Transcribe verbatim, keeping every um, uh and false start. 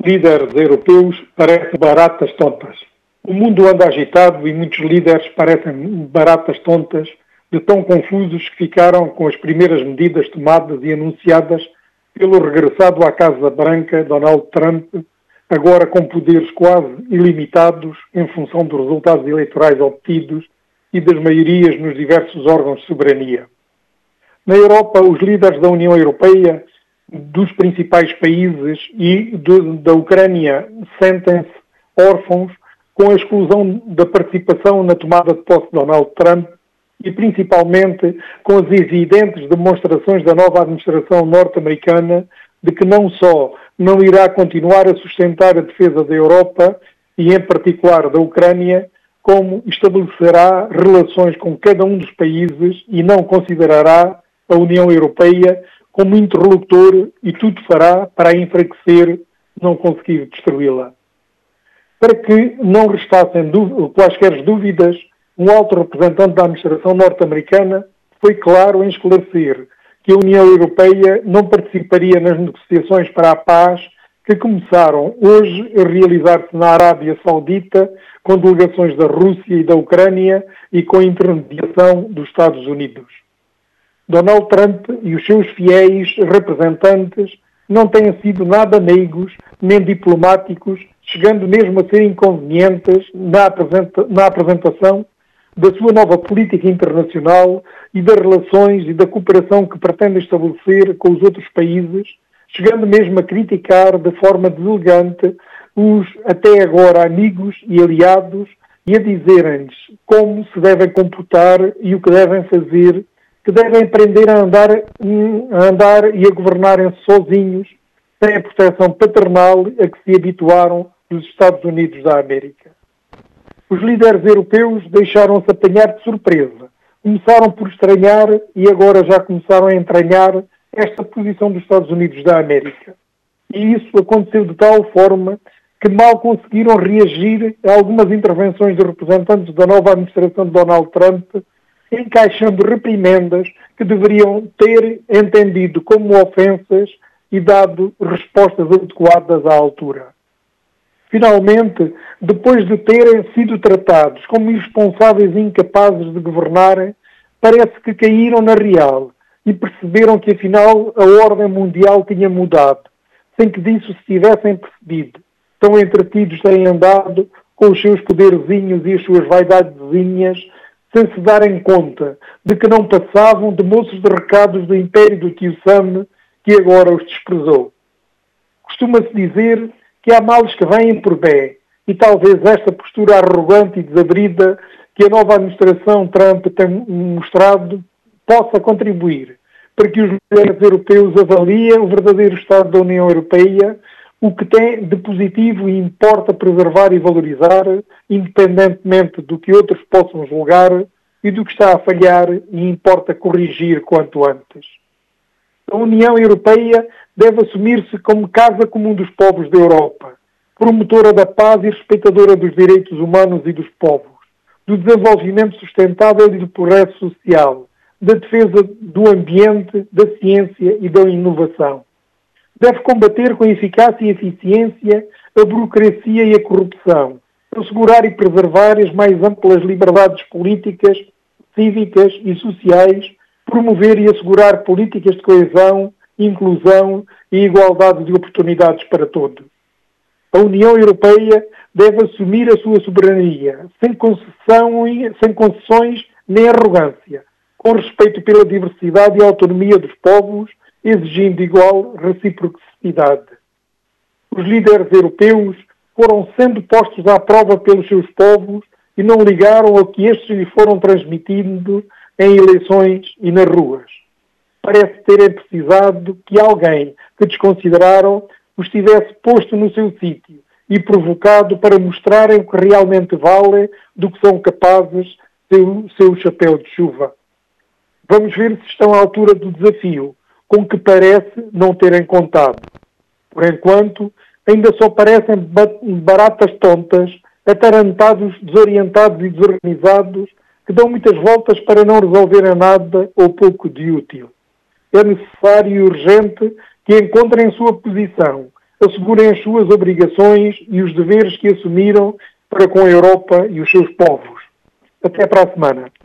Líderes europeus parecem baratas tontas. O mundo anda agitado e muitos líderes parecem baratas tontas, de tão confusos que ficaram com as primeiras medidas tomadas e anunciadas pelo regressado à Casa Branca, Donald Trump, agora com poderes quase ilimitados em função dos resultados eleitorais obtidos e das maiorias nos diversos órgãos de soberania. Na Europa, os líderes da União Europeia, dos principais países e do, da Ucrânia sentem-se órfãos com a exclusão da participação na tomada de posse de Donald Trump e principalmente com as evidentes demonstrações da nova administração norte-americana de que não só não irá continuar a sustentar a defesa da Europa e em particular da Ucrânia, como estabelecerá relações com cada um dos países e não considerará a União Europeia como interlocutor e tudo fará para a enfraquecer, não conseguir destruí-la. Para que não restassem quaisquer dúvidas, um alto representante da administração norte-americana foi claro em esclarecer que a União Europeia não participaria nas negociações para a paz que começaram hoje a realizar-se na Arábia Saudita com delegações da Rússia e da Ucrânia e com a intermediação dos Estados Unidos. Donald Trump e os seus fiéis representantes não têm sido nada meigos nem diplomáticos, chegando mesmo a ser inconvenientes na, apresenta- na apresentação da sua nova política internacional e das relações e da cooperação que pretende estabelecer com os outros países, chegando mesmo a criticar de forma deselegante os até agora amigos e aliados e a dizerem-lhes como se devem comportar e o que devem fazer, que devem aprender a andar, a andar e a governarem sozinhos, sem a proteção paternal a que se habituaram dos Estados Unidos da América. Os líderes europeus deixaram-se apanhar de surpresa. Começaram por estranhar e agora já começaram a entranhar esta posição dos Estados Unidos da América. E isso aconteceu de tal forma que mal conseguiram reagir a algumas intervenções de representantes da nova administração de Donald Trump, encaixando reprimendas que deveriam ter entendido como ofensas e dado respostas adequadas à altura. Finalmente, depois de terem sido tratados como irresponsáveis e incapazes de governarem, parece que caíram na real e perceberam que afinal a ordem mundial tinha mudado, sem que disso se tivessem percebido. Estão entretidos em andado com os seus poderzinhos e as suas vaidadezinhas, sem se darem conta de que não passavam de moços de recados do império do tio Sam, que agora os desprezou. Costuma-se dizer que há males que vêm por bem, e talvez esta postura arrogante e desabrida que a nova administração Trump tem mostrado possa contribuir para que os líderes europeus avaliem o verdadeiro estado da União Europeia, o que tem de positivo e importa preservar e valorizar, independentemente do que outros possam julgar, e do que está a falhar e importa corrigir quanto antes. A União Europeia deve assumir-se como casa comum dos povos da Europa, promotora da paz e respeitadora dos direitos humanos e dos povos, do desenvolvimento sustentável e do progresso social, da defesa do ambiente, da ciência e da inovação. Deve combater com eficácia e eficiência a burocracia e a corrupção, assegurar e preservar as mais amplas liberdades políticas, cívicas e sociais, promover e assegurar políticas de coesão, inclusão e igualdade de oportunidades para todos. A União Europeia deve assumir a sua soberania, sem concessão e, sem concessões nem arrogância, com respeito pela diversidade e autonomia dos povos, exigindo igual reciprocidade. Os líderes europeus foram sendo postos à prova pelos seus povos e não ligaram ao que estes lhe foram transmitindo em eleições e nas ruas. Parece terem precisado que alguém que desconsideraram os tivesse posto no seu sítio e provocado para mostrarem o que realmente vale, do que são capazes do seu chapéu de chuva. Vamos ver se estão à altura do desafio, com que parece não terem contado. Por enquanto, ainda só parecem baratas tontas, atarantados, desorientados e desorganizados, que dão muitas voltas para não resolverem nada ou pouco de útil. É necessário e urgente que encontrem sua posição, assegurem as suas obrigações e os deveres que assumiram para com a Europa e os seus povos. Até para a semana.